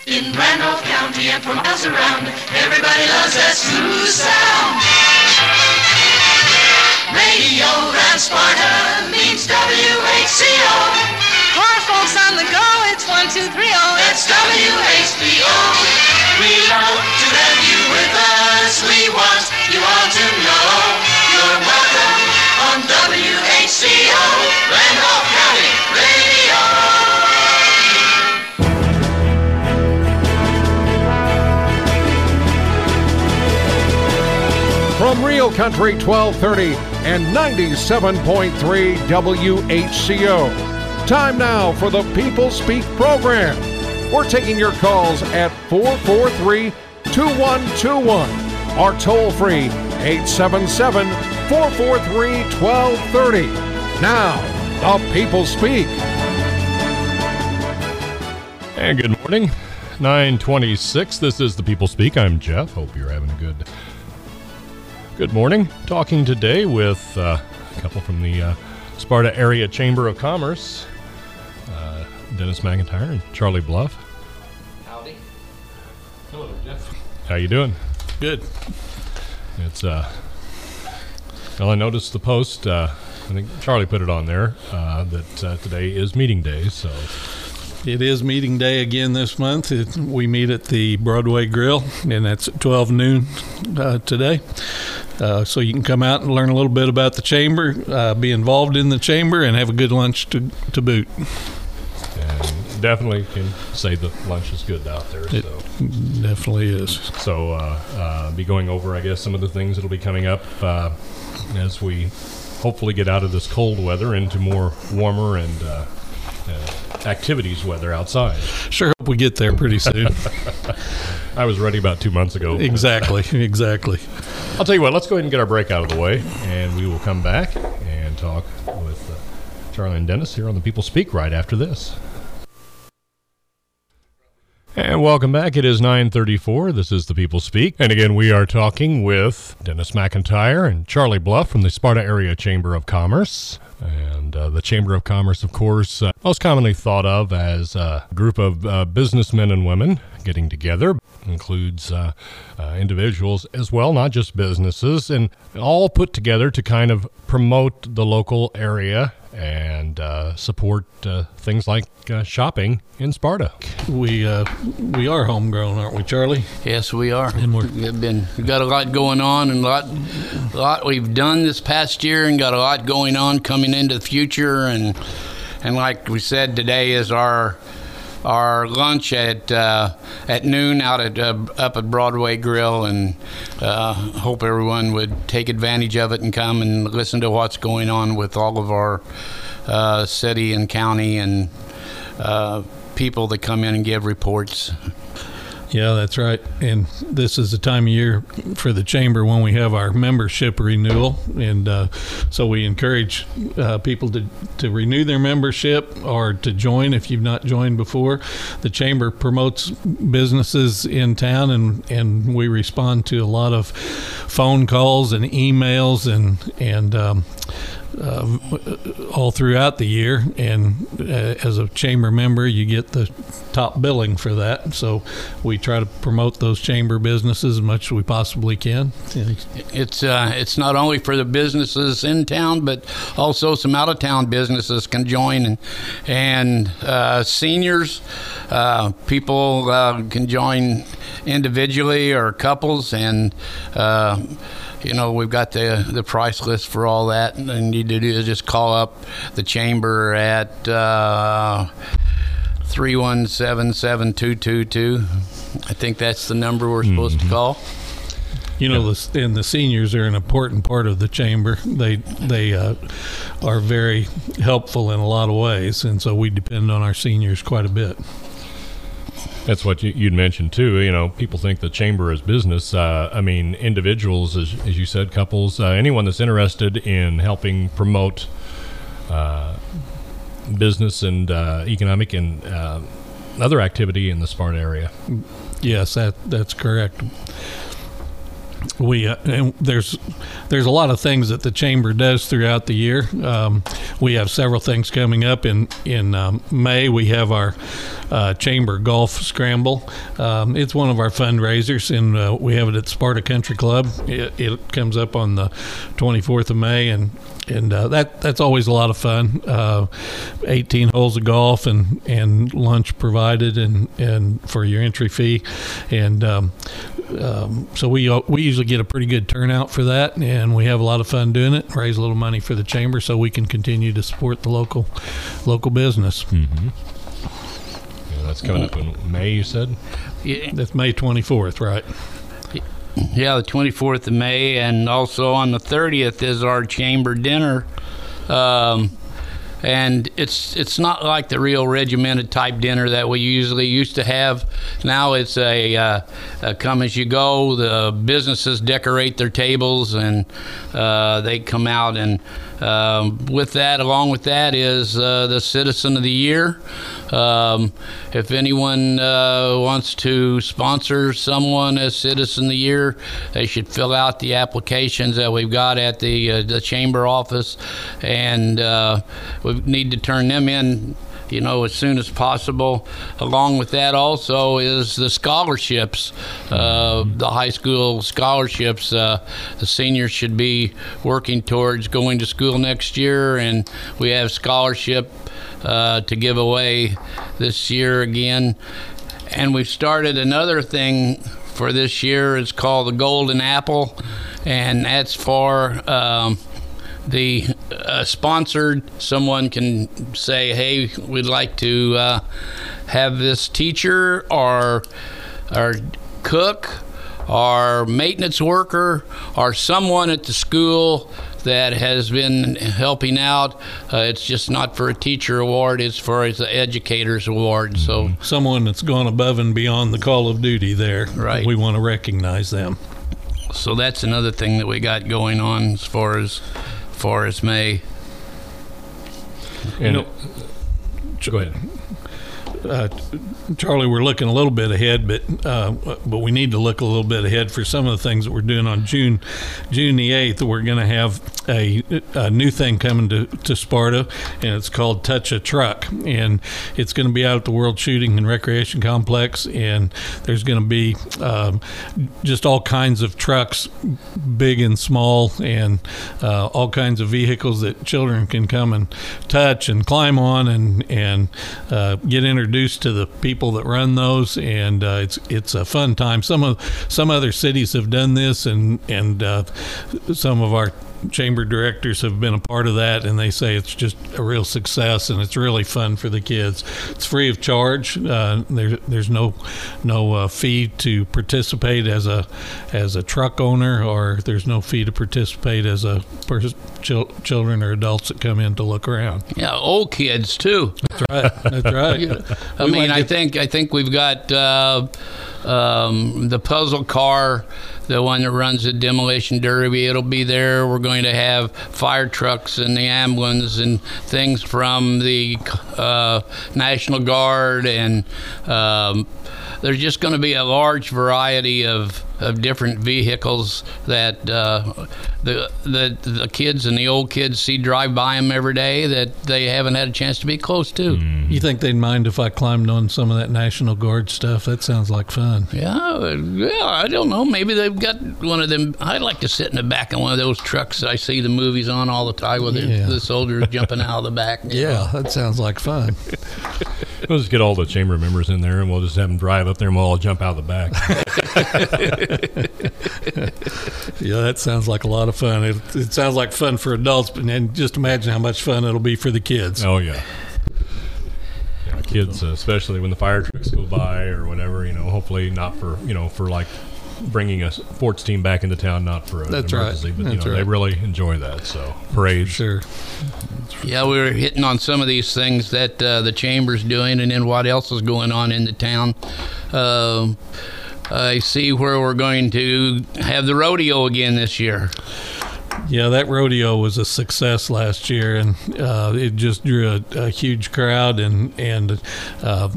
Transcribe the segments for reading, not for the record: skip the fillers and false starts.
In Randolph County and for miles around, everybody loves that smooth sound. Radio Grand Sparta means WHCO. For folks on the go, it's 1230. That's WHBO. We love to have you with us. We want you all to know you're welcome on WHCO, Randolph County Radio. From Real Country 1230 and 97.3 WHCO. Time now for the People Speak program. We're taking your calls at 443-2121 or toll free 877-443-1230. Now, the People Speak. And good morning. 9:26. This is the People Speak. I'm Jeff. Hope you're having a good morning. Talking today with a couple from the Sparta Area Chamber of Commerce, Dennis McIntyre and Charlie Bluff. Howdy. Hello, Jeff. How you doing? Good. It's well, I noticed the post. I think Charlie put it on there that today is meeting day. So It is meeting day again this month. We meet at the Broadway Grill, and that's at 12 noon today. So you can come out and learn a little bit about the chamber, be involved in the chamber, and have a good lunch to boot. And definitely can say the lunch is good out there. It definitely is. So be going over, I guess, some of the things that'll be coming up as we hopefully get out of this cold weather into more warmer and activities weather outside. Sure hope we get there pretty soon. I was ready about 2 months ago. Exactly. I'll tell you what, let's go ahead and get our break out of the way, and we will come back and talk with Charlie and Dennis here on the People Speak right after this. And welcome back. It is 9:34. This is the People Speak. And again, we are talking with Dennis McIntyre and Charlie Bluff from the Sparta Area Chamber of Commerce. And the Chamber of Commerce, of course, most commonly thought of as a group of businessmen and women getting together. Includes individuals as well, not just businesses, and all put together to kind of promote the local area and support things like shopping in Sparta. We are homegrown, aren't we, Charlie? Yes, we are. And We've got a lot going on, and a lot we've done this past year, and got a lot going on coming into the future. And like we said, today is our lunch at noon out up at Broadway Grill, and hope everyone would take advantage of it and come and listen to what's going on with all of our city and county and people that come in and give reports. Yeah, that's right. And this is the time of year for the chamber when we have our membership renewal. And so we encourage people to renew their membership or to join if you've not joined before. The chamber promotes businesses in town, and we respond to a lot of phone calls and emails and all throughout the year, and as a chamber member you get the top billing for that, so we try to promote those chamber businesses as much as we possibly can. It's not only for the businesses in town, but also some out-of-town businesses can join, and seniors, people can join individually or couples, and we've got the price list for all that, and all you need to do is just call up the chamber at 317-7222. I think that's the number we're supposed to call. And the seniors are an important part of the chamber. They are very helpful in a lot of ways, and so we depend on our seniors quite a bit. That's what you'd mentioned too. People think the chamber is business. Individuals, as you said, couples, anyone that's interested in helping promote business and economic and other activity in the Sparta area. Yes, that's correct. and there's a lot of things that the chamber does throughout the year. We have several things coming up in May. We have our chamber golf scramble. It's one of our fundraisers, and we have it at Sparta Country Club. It comes up on the 24th of May, and that's always a lot of fun. 18 holes of golf and lunch provided, and for your entry fee, and so we usually get a pretty good turnout for that, and we have a lot of fun doing it. Raise a little money for the chamber so we can continue to support the local business. Mm-hmm. Yeah, that's coming up in May, you said? Yeah. That's May 24th, right? Yeah, the 24th of May, and also on the 30th is our chamber dinner. And it's not like the real regimented type dinner that we usually used to have. Now it's a come as you go. The businesses decorate their tables, and they come out, and along with that is the Citizen of the Year. If anyone wants to sponsor someone as Citizen of the Year, they should fill out the applications that we've got at the chamber office, and we need to turn them in, as soon as possible. Along with that also is the scholarships, the high school scholarships. The seniors should be working towards going to school next year, and we have scholarship to give away this year again. And we've started another thing for this year. It's called the Golden Apple, and that's for the sponsored. Someone can say, hey, we'd like to have this teacher or cook or maintenance worker or someone at the school that has been helping out. It's just not for a teacher award, it's for an educator's award. So someone that's gone above and beyond the call of duty there. Right. We want to recognize them. So that's another thing that we got going on as far as May. And go ahead. Charlie, we're looking a little bit ahead, but we need to look a little bit ahead for some of the things that we're doing on June the 8th. We're going to have a new thing coming to Sparta, and it's called Touch a Truck, and it's going to be out at the World Shooting and Recreation Complex, and there's going to be just all kinds of trucks, big and small, and all kinds of vehicles that children can come and touch and climb on and get introduced to the people that run those, and it's a fun time. Some other cities have done this, and some of our chamber directors have been a part of that, and they say it's just a real success, and it's really fun for the kids. It's free of charge. There's no fee to participate as a truck owner, or there's no fee to participate as a children or adults that come in to look around. Yeah, old kids too. That's right. That's right. I think we've got the puzzle car, the one that runs the demolition derby. It'll be there. We're going to have fire trucks and the ambulance and things from the National Guard, and there's just going to be a large variety of different vehicles that the kids and the old kids see drive by them every day that they haven't had a chance to be close to. You think they'd mind if I climbed on some of that National Guard stuff? That sounds like fun. Yeah, I don't know. Maybe they've got one of them. I'd like to sit in the back of one of those trucks that I see the movies on all the time with the soldiers jumping out of the back. Yeah, that sounds like fun. We'll just get all the chamber members in there, and we'll just have them drive up there, and we'll all jump out the back. Yeah, that sounds like a lot of fun. It sounds like fun for adults, but then just imagine how much fun it'll be for the kids. Oh, yeah. Kids, especially when the fire trucks go by or whatever, hopefully not for like bringing a sports team back into town, not for an emergency, but they really enjoy that. So parades, sure. Yeah, we were hitting on some of these things that the chamber's doing, and then what else is going on in the town. I see where we're going to have the rodeo again this year. Yeah, that rodeo was a success last year, and it just drew a huge crowd, and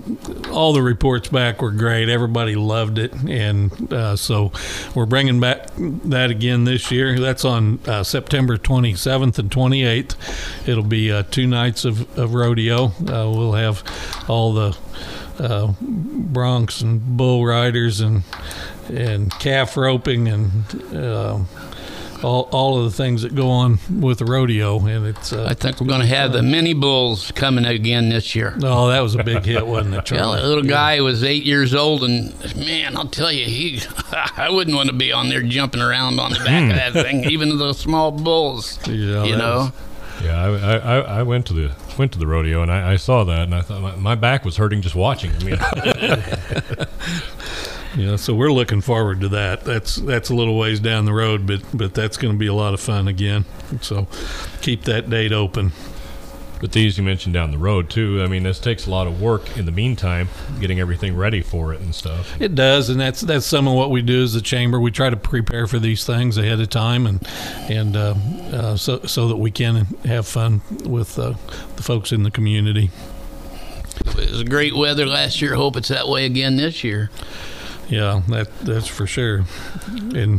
all the reports back were great. Everybody loved it, and so we're bringing back that again this year. That's on September 27th and 28th. It'll be 2 nights of rodeo. We'll have all the broncs and bull riders and calf roping and all of the things that go on with the rodeo, and it's. I think we're going to have the mini bulls coming again this year. Oh, that was a big hit, wasn't it, Charlie? Yeah, the little guy was 8 years old, and man, I'll tell you, I wouldn't want to be on there jumping around on the back of that thing, even the small bulls. Yeah, you know. Yeah, I went to the rodeo, and I saw that, and I thought my back was hurting just watching. I mean, yeah, so we're looking forward to that. That's a little ways down the road, but that's going to be a lot of fun again. So keep that date open. But these you mentioned down the road too. I mean, this takes a lot of work in the meantime, getting everything ready for it and stuff. It does, and that's some of what we do as the chamber. We try to prepare for these things ahead of time, and so that we can have fun with the folks in the community. It was great weather last year. Hope it's that way again this year. Yeah, that's for sure. And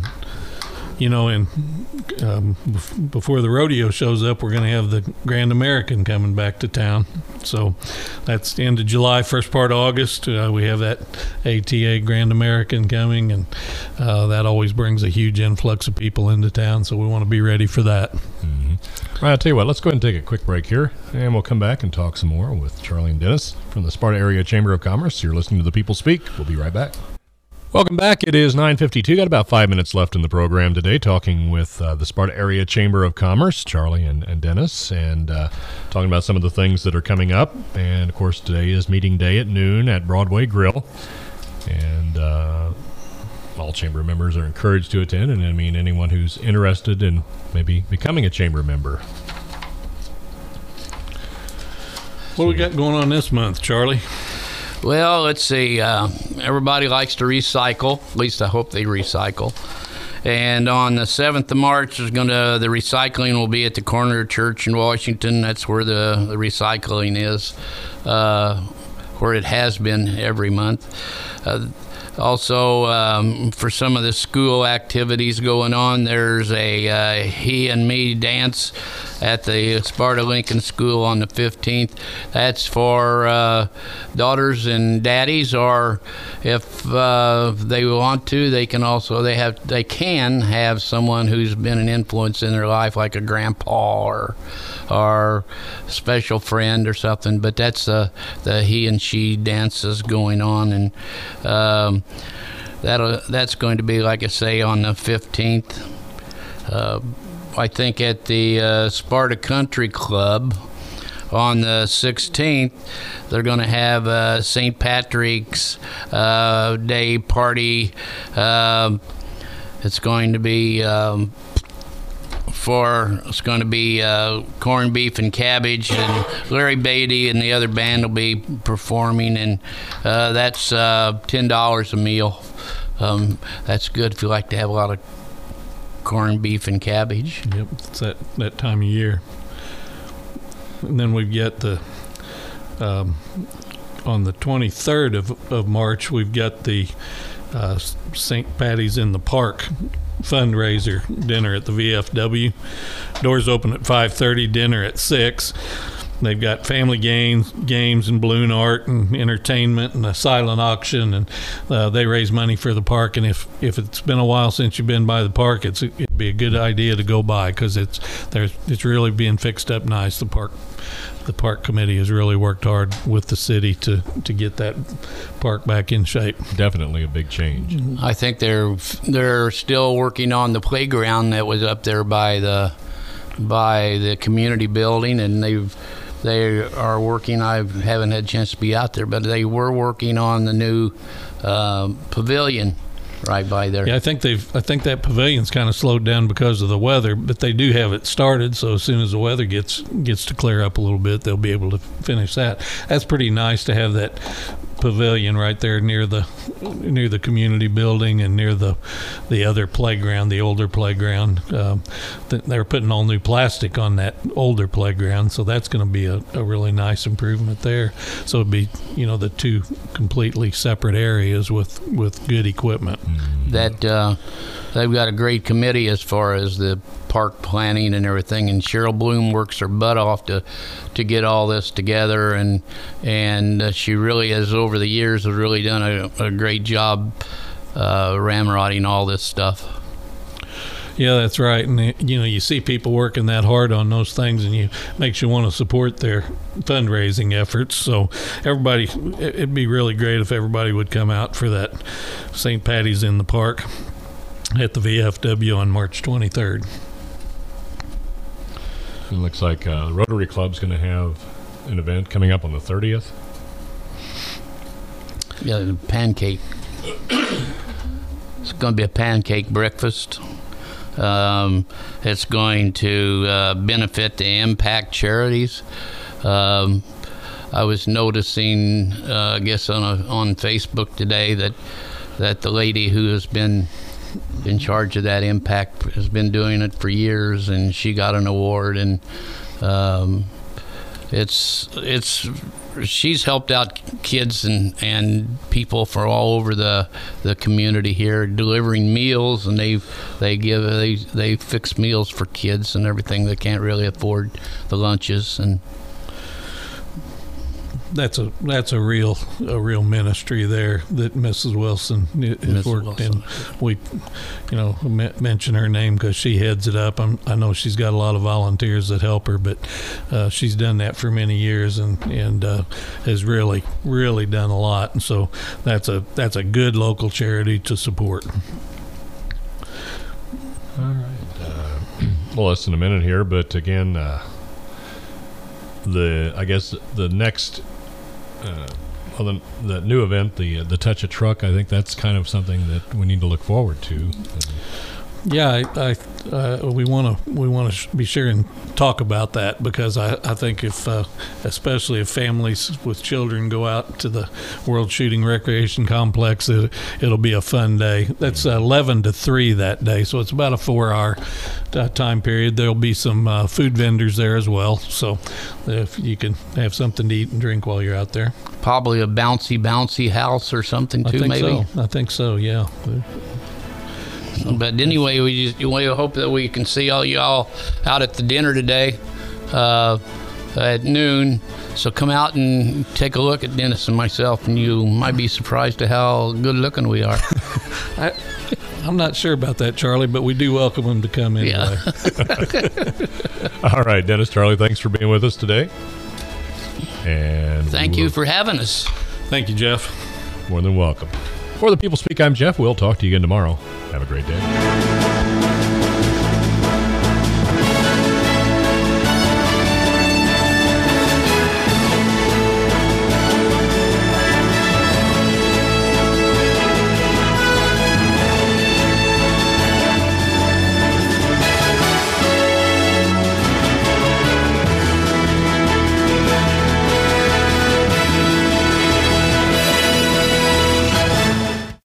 before the rodeo shows up, we're going to have the Grand American coming back to town. So that's the end of July, first part of August. We have that ATA Grand American coming, and that always brings a huge influx of people into town. So we want to be ready for that. Mm-hmm. All right, I'll tell you what, let's go ahead and take a quick break here, and we'll come back and talk some more with Charlie and Dennis from the Sparta Area Chamber of Commerce. You're listening to The People Speak. We'll be right back. Welcome back. It is 9:52. Got about 5 minutes left in the program today, talking with the Sparta Area Chamber of Commerce, Charlie and Dennis, and talking about some of the things that are coming up. And, of course, today is meeting day at noon at Broadway Grill. And all chamber members are encouraged to attend. And, I mean, anyone who's interested in maybe becoming a chamber member. What do we got going on this month, Charlie? Well, let's see. Everybody likes to recycle. At least I hope they recycle. And on the 7th of March, the recycling will be at the corner church in Washington. That's where the recycling is, where it has been every month. Also, for some of the school activities going on, there's a He and Me dance at the Sparta Lincoln School on the 15th. That's for daughters and daddies, or if they want to, they can have someone who's been an influence in their life, like a grandpa or special friend or something. But that's the he and she dances going on, and that's going to be, like I say, on the 15th. I think at the Sparta Country Club on the 16th, they're going to have St. Patrick's Day party. It's going to be corned beef and cabbage, and Larry Beatty and the other band will be performing, and that's $10 a meal. That's good if you like to have a lot of corned beef and cabbage. Yep, it's that time of year. And then we've got on the 23rd of March, we've got the St. Patty's in the Park fundraiser dinner at the VFW. Doors open at 5:30, dinner at 6. They've got family games and balloon art and entertainment and a silent auction, and they raise money for the park. And if it's been a while since you've been by the park, it'd be a good idea to go by, because it's really being fixed up nice. The park committee has really worked hard with the city to get that park back in shape. Definitely a big change. I think they're still working on the playground that was up there by the community building, and they are working. I haven't had a chance to be out there, but they were working on the new pavilion right by there. Yeah, I think that pavilion's kind of slowed down because of the weather, but they do have it started. So as soon as the weather gets to clear up a little bit, they'll be able to finish that. That's pretty nice to have that pavilion right there near the community building and near the other playground, the older playground. They're putting all new plastic on that older playground, so that's going to be a really nice improvement there. So it'd be, the two completely separate areas with good equipment. That they've got a great committee as far as the park planning and everything, and Cheryl Bloom works her butt off to get all this together, and she really has, over the years, has really done a great job ramrodding all this stuff. Yeah, that's right. And you see people working that hard on those things, and it makes you want to support their fundraising efforts. So everybody, it'd be really great if everybody would come out for that St. Patty's in the Park at the VFW on March 23rd. It looks like the Rotary Club's going to have an event coming up on the 30th. Yeah, the pancake. It's going to be a pancake breakfast. It's going to benefit the Impact charities. I was noticing, I guess on Facebook today, that the lady who has been in charge of that Impact has been doing it for years, and she got an award, and she's helped out kids and people for all over the community here, delivering meals, and they fix meals for kids and everything that can't really afford the lunches. And that's a real ministry there that Mrs. Wilson has worked in. We mention her name because she heads it up. I know she's got a lot of volunteers that help her, but she's done that for many years and has really done a lot. And so that's a good local charity to support. All right. Well, less than a minute here, but again, the next. The new event, the Touch a Truck, I think that's kind of something that we need to look forward to. Yeah, we want to be sure and talk about that, because I think especially if families with children go out to the World Shooting Recreation Complex, it'll be a fun day. That's 11 to 3 that day, so it's about a 4-hour time period. There'll be some food vendors there as well, so if you can have something to eat and drink while you're out there. Probably a bouncy house or something too, maybe. I think so, yeah. But anyway, we hope that we can see all y'all out at the dinner today at noon. So come out and take a look at Dennis and myself, and you might be surprised at how good looking we are. I'm not sure about that, Charlie, but we do welcome them to come anyway. Yeah. All right, Dennis, Charlie, thanks for being with us today. And thank you for having us. Thank you, Jeff. More than welcome. For the People Speak, I'm Jeff. We'll talk to you again tomorrow. Have a great day.